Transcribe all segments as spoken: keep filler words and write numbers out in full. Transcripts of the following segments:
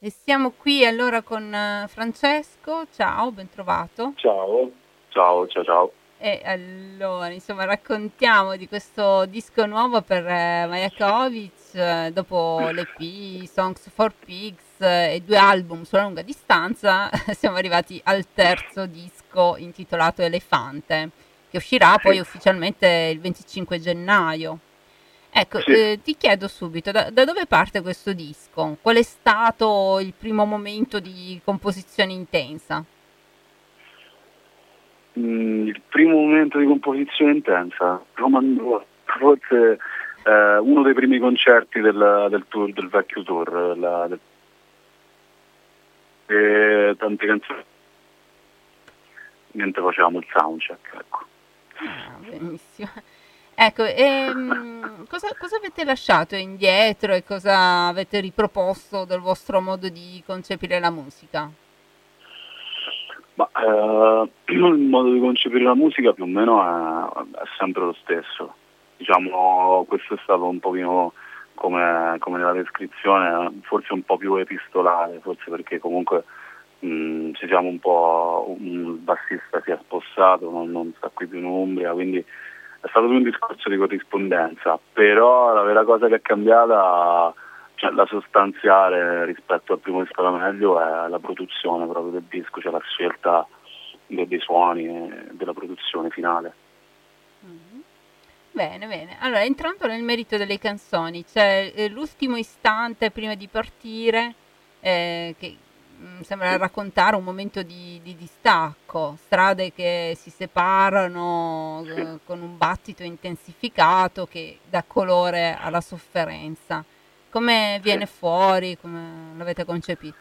E siamo qui allora con eh, Francesco, ciao, ben trovato. Ciao, ciao, ciao, ciao. E allora, insomma, raccontiamo di questo disco nuovo per eh, Majakovic, eh, dopo l'E P Songs for Pigs eh, e due album sulla lunga distanza, siamo arrivati al terzo disco intitolato Elefante, che uscirà Sì, poi ufficialmente il venticinque gennaio. Ecco, sì. eh, ti chiedo subito, da, da dove parte questo disco? Qual è stato il primo momento di composizione intensa? Mm, il primo momento di composizione intensa, Roman forse eh, uno dei primi concerti del, del tour, del vecchio tour, la, del- e tante canzoni, mentre facevamo il soundcheck, ecco. Ah, benissimo. Ecco, ehm, cosa, cosa avete lasciato indietro e cosa avete riproposto del vostro modo di concepire la musica? Ma eh, il modo di concepire la musica più o meno è, è sempre lo stesso. Diciamo, questo è stato un pochino come, come nella descrizione, forse un po' più epistolare, forse perché comunque mh, ci siamo un po', un bassista si è spostato, non, non sta qui più in Umbria, quindi è stato più un discorso di corrispondenza, però la vera cosa che è cambiata, cioè la sostanziale rispetto al primo disco era meglio, è la produzione proprio del disco, cioè la scelta de- dei suoni e della produzione finale. Mhm. Bene, bene. Allora, entrando nel merito delle canzoni, c'è eh, l'ultimo istante prima di partire, eh, che mm, sembra Sì. raccontare un momento di, di distacco, strade che si separano Sì. eh, con un battito intensificato che dà colore alla sofferenza. Come Sì. viene fuori? Come l'avete concepito?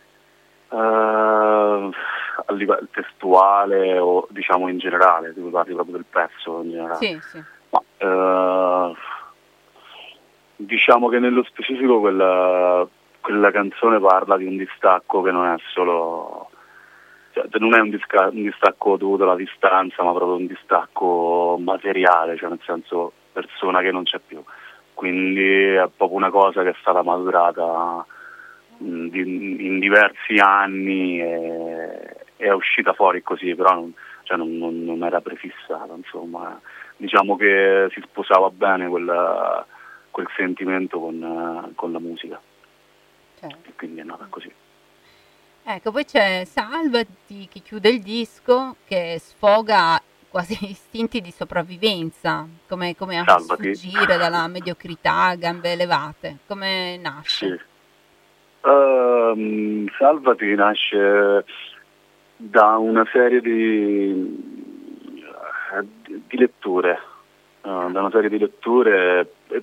Eh, a livello testuale o diciamo in generale, tu parli proprio del pezzo in generale. Sì, sì. Ma, eh, diciamo che nello specifico quella, quella canzone parla di un distacco che non è solo, cioè, non è un, disca- un distacco dovuto alla distanza, ma proprio un distacco materiale, cioè nel senso persona che non c'è più. Quindi è proprio una cosa che è stata maturata mh, di- in diversi anni e è uscita fuori così, però non, cioè non, non- non era prefissata, insomma. Diciamo che si sposava bene quel, quel sentimento con, eh, con la musica Certo. e quindi è nata così. Ecco, poi c'è Salvati che chiude il disco, che sfoga quasi istinti di sopravvivenza, come, come a Salvati. sfuggire dalla mediocrità a gambe elevate. Come nasce? Sì. Ehm, Salvati nasce da una serie di, di letture, eh, da una serie di letture, e,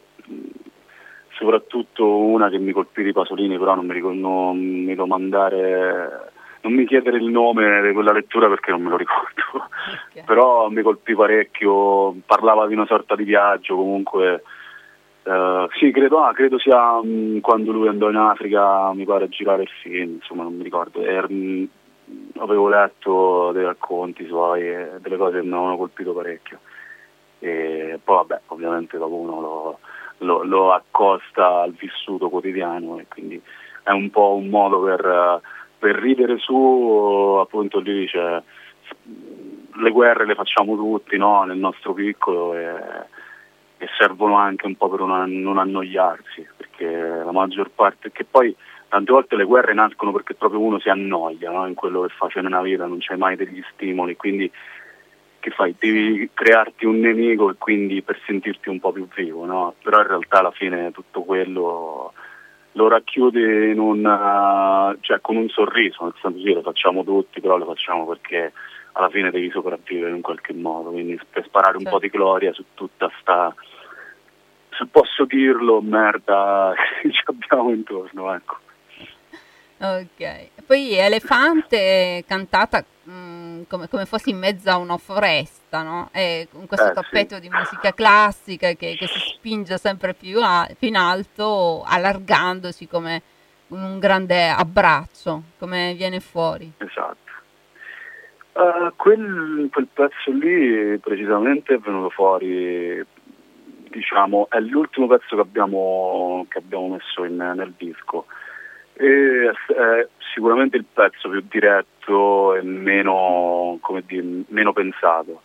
soprattutto una che mi colpì di Pasolini, però non mi, ricor- non mi domandare, non mi chiedere il nome di quella lettura perché non me lo ricordo, Ok. però mi colpì parecchio, parlava di una sorta di viaggio comunque. Eh, sì, credo, ah, credo sia mh, quando lui andò in Africa, mi pare, a girare il film, insomma, non mi ricordo. Er, mh, avevo letto dei racconti suoi e delle cose che mi avevano colpito parecchio. E poi, vabbè, ovviamente dopo uno lo, lo- lo accosta al vissuto quotidiano e quindi è un po' un modo per, eh, per ridere su, appunto, lui dice, le guerre le facciamo tutti, no? Nel nostro piccolo e e servono anche un po' per non, non annoiarsi, perché la maggior parte, che poi tante volte le guerre nascono perché proprio uno si annoia, no? In quello che fa, cioè nella vita non c'hai mai degli stimoli, quindi che fai? Sì, Devi crearti un nemico e quindi per sentirti un po' più vivo, no? Però in realtà alla fine tutto quello lo racchiude in un, cioè con un sorriso, nel senso sì, lo facciamo tutti, però lo facciamo perché alla fine devi sopravvivere in qualche modo, quindi per sparare un po' certo. di gloria su tutta sta, se posso dirlo, merda che ci abbiamo intorno, ecco. Ok. E poi Elefante cantata mm, come, come fossi in mezzo a una foresta, no? E con questo Eh sì, tappeto di musica classica che, che si spinge sempre più, a- più in alto, allargandosi come un grande abbraccio, come viene fuori. esatto. Uh, quel, quel pezzo lì precisamente è venuto fuori, diciamo, è l'ultimo pezzo che abbiamo, che abbiamo messo in- nel disco. E è sicuramente il pezzo più diretto e meno, come dire, meno pensato.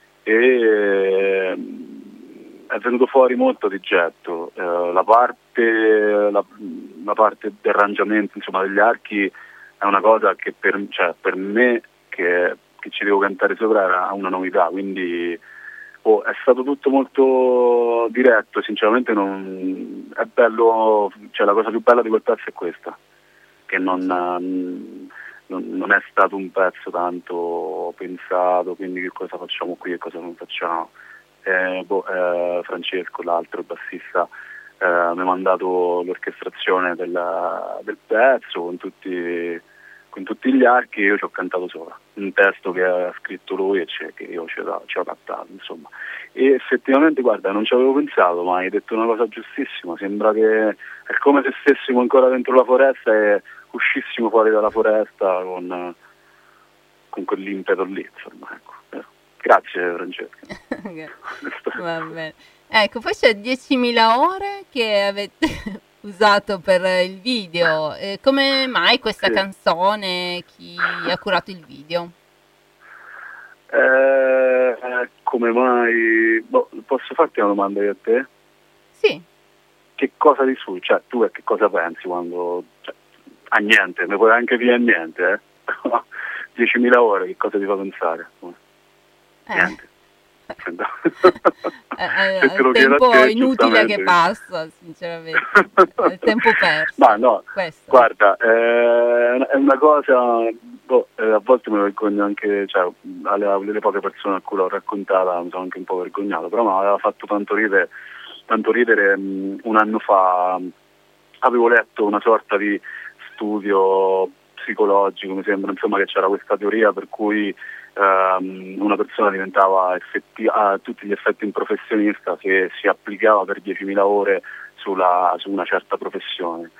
E è venuto fuori molto di getto. Eh, la parte la, la parte di arrangiamento, insomma, degli archi è una cosa che per, cioè, per me che, che ci devo cantare sopra era una novità, quindi oh, è stato tutto molto diretto, sinceramente non è bello, cioè la cosa più bella di quel pezzo è questa, che non, non, non è stato un pezzo tanto pensato, quindi che cosa facciamo qui e cosa non facciamo. Eh, boh, eh, Francesco, l'altro bassista, eh, mi ha mandato l'orchestrazione del, del pezzo con tutti, con tutti gli archi e io ci ho cantato sopra, un testo che ha scritto lui e che io ci ho, ci ho cantato, insomma. E effettivamente, guarda, non ci avevo pensato, ma hai detto una cosa giustissima, sembra che è come se stessimo ancora dentro la foresta e uscissimo fuori dalla foresta con, con quell'impeto lì, insomma, ecco. Grazie Francesca. Va bene. Ecco, poi c'è diecimila ore che avete usato per il video. Eh, come mai questa sì. canzone? Chi ha curato il video? Eh, come mai? Boh, posso farti una domanda io a te? Sì. Che cosa di su? Cioè, tu a che cosa pensi quando... Cioè, a niente, ne puoi anche dire a niente, eh? diecimila ore, che cosa ti fa pensare? Niente. Eh, eh, il tempo te, inutile che passa, sinceramente, il tempo perso. Ma no, questo. Guarda, eh, è una cosa, boh, eh, a volte mi vergogno anche, cioè, alle, alle poche persone a cui l'ho raccontata mi sono anche un po' vergognato, però mi aveva fatto tanto ridere, tanto ridere mh, un anno fa avevo letto una sorta di studio psicologico, mi sembra, insomma, che c'era questa teoria per cui Um, una persona diventava effetti- a tutti gli effetti un professionista se si applicava per diecimila ore sulla, su una certa professione.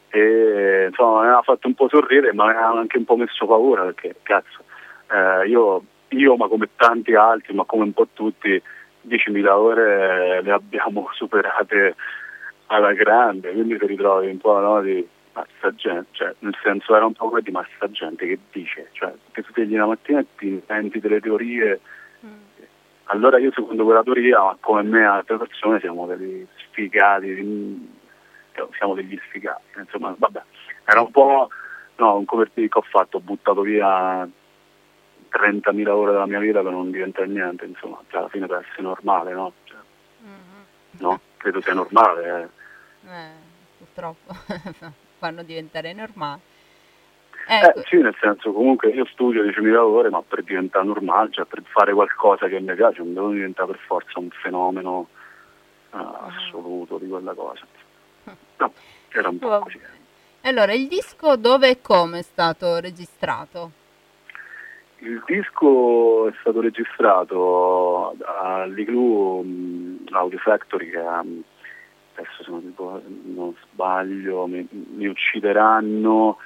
E insomma mi ha fatto un po' sorridere, ma mi ha anche un po' messo paura, perché cazzo, eh, io, io ma come tanti altri, ma come un po' tutti, diecimila ore le abbiamo superate alla grande, quindi ti ritrovi un po', no, di ma sta gente, cioè, nel senso era un po' come di ma sta gente che dice, cioè che tu svegli la mattina e ti inventi delle teorie, mm. allora io secondo quella teoria, ma come me altre persone siamo degli sfigati, siamo degli sfigati, insomma vabbè, era un po', no, un copertivo che ho fatto, ho buttato via trentamila ore della mia vita per non diventare niente, insomma, cioè, alla fine per essere normale, no? Cioè, mm-hmm. No, credo sia normale. Eh, eh purtroppo. Fanno diventare normali. Ecco. Eh, sì, nel senso, comunque io studio diecimila ore, ma per diventare normale, cioè per fare qualcosa che mi piace, non devo diventare per forza un fenomeno uh, assoluto di quella cosa. No, era un po' Va così. Allora, il disco dove e come è stato registrato? Il disco è stato registrato all'Igloo um, Audio Factory, che um, adesso se non, non sbaglio mi, mi uccideranno,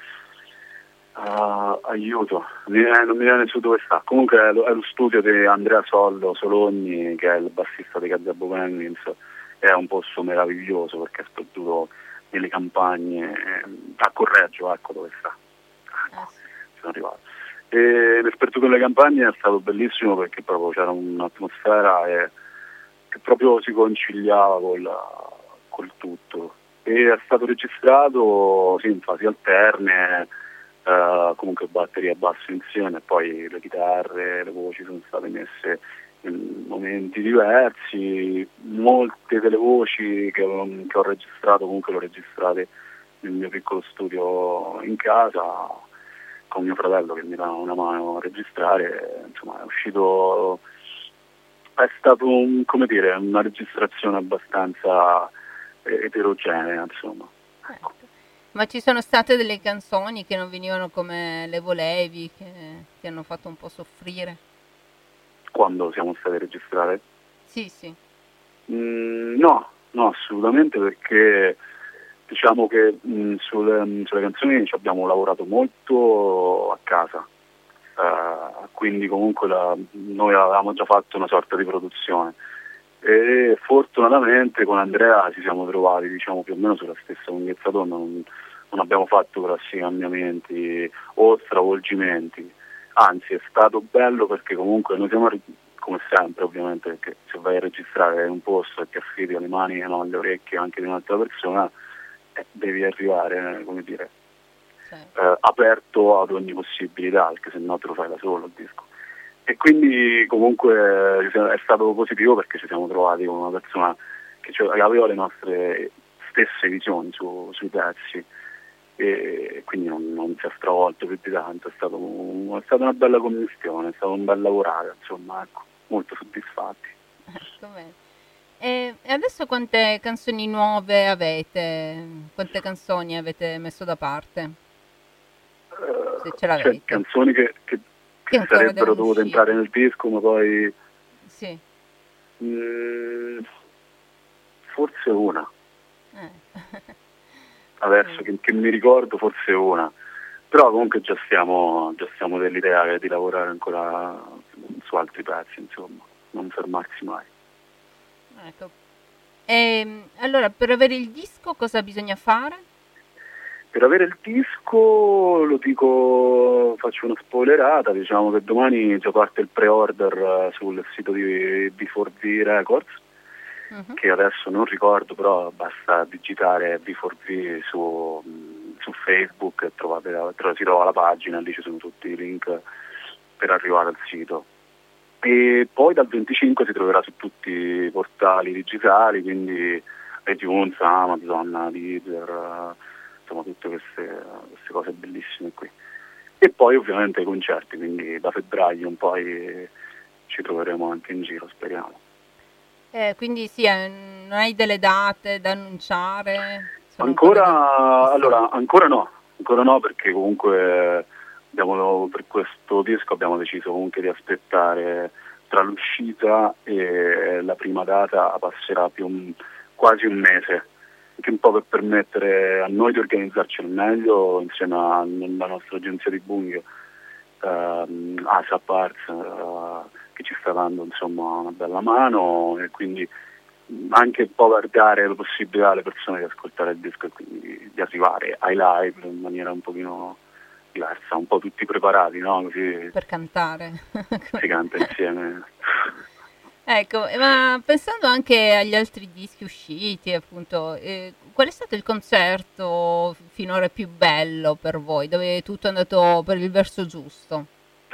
uh, aiuto, mi, eh, non mi viene su dove sta, comunque è lo, è lo studio di Andrea Sollo Sologni, che è il bassista dei Gazebo Penguins, è un posto meraviglioso perché è sperduto nelle campagne, eh, a Correggio, ecco dove sta, ecco, sono arrivato. E l'esperto nelle campagne è stato bellissimo perché proprio c'era un'atmosfera e, che proprio si conciliava col, col tutto, e è stato registrato sì, in fasi alterne, eh, comunque batteria e basso insieme, e poi le chitarre, le voci sono state messe in momenti diversi, molte delle voci che ho, che ho registrato comunque le ho registrate nel mio piccolo studio in casa con mio fratello che mi dà una mano a registrare, insomma è uscito, è stato un, come dire, una registrazione abbastanza eterogenea, insomma. Ecco. Ma ci sono state delle canzoni che non venivano come le volevi, che ti hanno fatto un po' soffrire? Quando siamo stati registrate? Sì, sì. Mm, no, no, assolutamente, perché diciamo che mh, sulle, sulle canzoni ci abbiamo lavorato molto a casa, uh, quindi comunque la, noi avevamo già fatto una sorta di produzione e fortunatamente con Andrea ci siamo trovati, diciamo, più o meno sulla stessa lunghezza d'onda, non, non abbiamo fatto grossi cambiamenti o stravolgimenti, anzi è stato bello perché comunque noi siamo, come sempre ovviamente, perché se vai a registrare in un posto e ti affidi alle mani e no, alle orecchie anche di un'altra persona, eh, devi arrivare, eh, come dire, eh, aperto ad ogni possibilità, perché se no te lo fai da solo il disco. E quindi comunque è stato positivo perché ci siamo trovati con una persona che aveva le nostre stesse visioni su, sui pezzi, e quindi non, non si è stravolto più di tanto, è, stato, è stata una bella commistione, è stato un bel lavorare, insomma, ecco, molto soddisfatti. E adesso quante canzoni nuove avete? Quante canzoni avete messo da parte? Uh, Se ce l'avete. Cioè, canzoni che, che, che, che sarebbero dovute uscire. entrare nel disco, ma poi... Sì. Mm, forse una. Eh. Adesso che, che mi ricordo forse una, però comunque già stiamo, già stiamo dell'idea di lavorare ancora su altri pezzi, insomma, non fermarsi mai. Ecco. E, allora, per avere il disco cosa bisogna fare? Per avere il disco, lo dico, faccio una spoilerata, diciamo che domani già parte il pre-order sul sito di B quattro V Records, uh-huh. che adesso non ricordo, però basta digitare B quattro V su, su Facebook e trovate, si trova la pagina, lì ci sono tutti i link per arrivare al sito. E poi dal venticinque si troverà su tutti i portali digitali, quindi iTunes, Amazon, Deezer, insomma tutte queste, queste cose bellissime qui. E poi ovviamente i concerti, quindi da febbraio un po' ci troveremo anche in giro, speriamo. Eh, quindi sì, eh, non hai delle date da annunciare? Sono ancora, ancora allora, ancora no, ancora no, perché comunque abbiamo, per questo disco abbiamo deciso comunque di aspettare tra l'uscita e la prima data, passerà più un, quasi un mese, anche un po' per permettere a noi di organizzarci al meglio insieme alla nostra agenzia di Bunghio, ehm, ASAP Arts, eh, che ci sta dando insomma una bella mano, e quindi anche un po' per dare la possibilità alle persone di ascoltare il disco e quindi di arrivare ai live in maniera un pochino diversa, un po' tutti preparati, no? Così per cantare. Si canta insieme. Ecco, ma pensando anche agli altri dischi usciti, appunto, eh, qual è stato il concerto finora più bello per voi, dove tutto è andato per il verso giusto?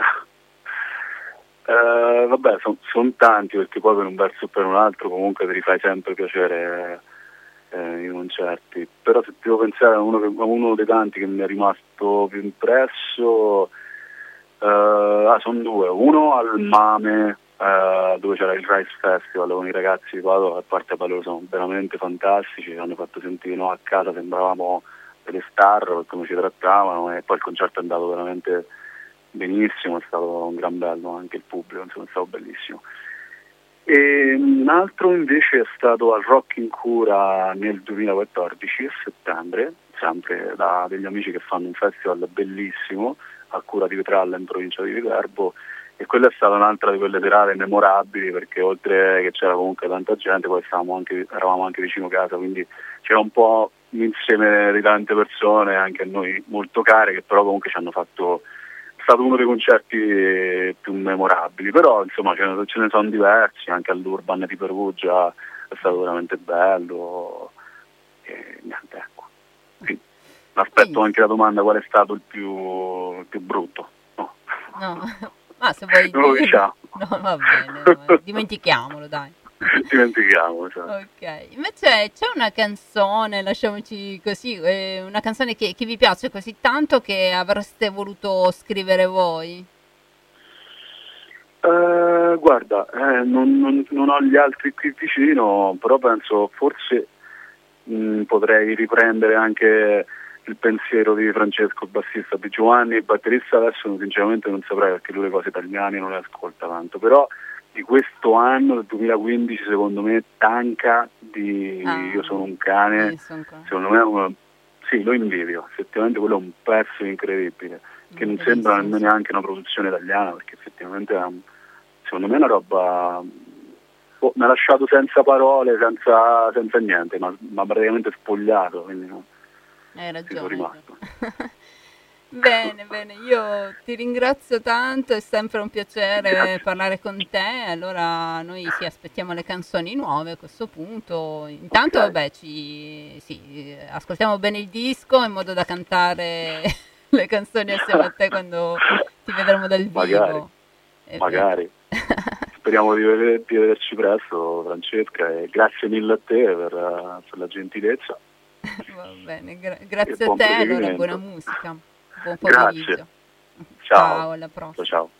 Eh, vabbè, sono son tanti, perché poi per un verso o per un altro comunque ti rifai sempre piacere eh, i concerti, però se devo pensare a uno, che, a uno dei tanti che mi è rimasto più impresso, eh, ah, sono due, uno al Mame, eh, dove c'era il Rice Festival con i ragazzi di Padova, a parte poi loro sono veramente fantastici, ci hanno fatto sentire noi a casa, sembravamo delle star per come ci trattavano, e poi il concerto è andato veramente benissimo, è stato un gran bello, anche il pubblico, insomma è stato bellissimo. E un altro invece è stato al Rock in Cura nel duemilaquattordici, a settembre, sempre da degli amici che fanno un festival bellissimo a Cura di Vetralla in provincia di Viterbo, e quella è stata un'altra di quelle serate memorabili, perché oltre che c'era comunque tanta gente, poi stavamo anche, eravamo anche vicino casa, quindi c'era un po' un insieme di tante persone, anche a noi molto care, che però comunque ci hanno fatto... È stato uno dei concerti più memorabili, però insomma ce ne, ce ne sono diversi, anche all'Urban di Perugia è stato veramente bello, e niente, ecco. Quindi, aspetto anche la domanda: qual è stato il più, il più brutto? No, no. Ma se vuoi non lo diciamo. No, va bene, no, dimentichiamolo, dai. Dimentichiamo, cioè. Ok, invece c'è una canzone, lasciamoci così, eh, una canzone che, che vi piace così tanto che avreste voluto scrivere voi? Eh, guarda, eh, non, non, non ho gli altri qui vicino, però penso forse mh, potrei riprendere anche il pensiero di Francesco, il bassista di Giovanni, il batterista adesso sinceramente non saprei, perché lui le cose italiane non le ascolta tanto, però di questo anno, del duemilaquindici, secondo me Tanca di ah, Io sono un cane, sono secondo me è uno, sì, lo invidio, effettivamente quello è un pezzo incredibile, che non sembra nemmeno neanche una produzione italiana, perché effettivamente è un, secondo me è una roba, oh, mi ha lasciato senza parole, senza, senza niente, ma, ma praticamente spogliato, quindi no. Hai ci sono ragione, hai rimasto. ragione. Bene, bene, io ti ringrazio tanto, è sempre un piacere Grazie, parlare con te. Allora, noi sì, aspettiamo le canzoni nuove a questo punto. Intanto, ok, vabbè, ci sì, ascoltiamo bene il disco in modo da cantare le canzoni assieme a te quando ti vedremo dal magari, vivo. E beh. magari. Speriamo di, veder- di vederci presto, Francesca, e grazie mille a te per, eh, per la gentilezza Va bene, gra- e grazie a buon te, allora buona proseguimento. musica, buon Grazie, pomeriggio. ciao, Ciao, alla ciao prossima. ciao.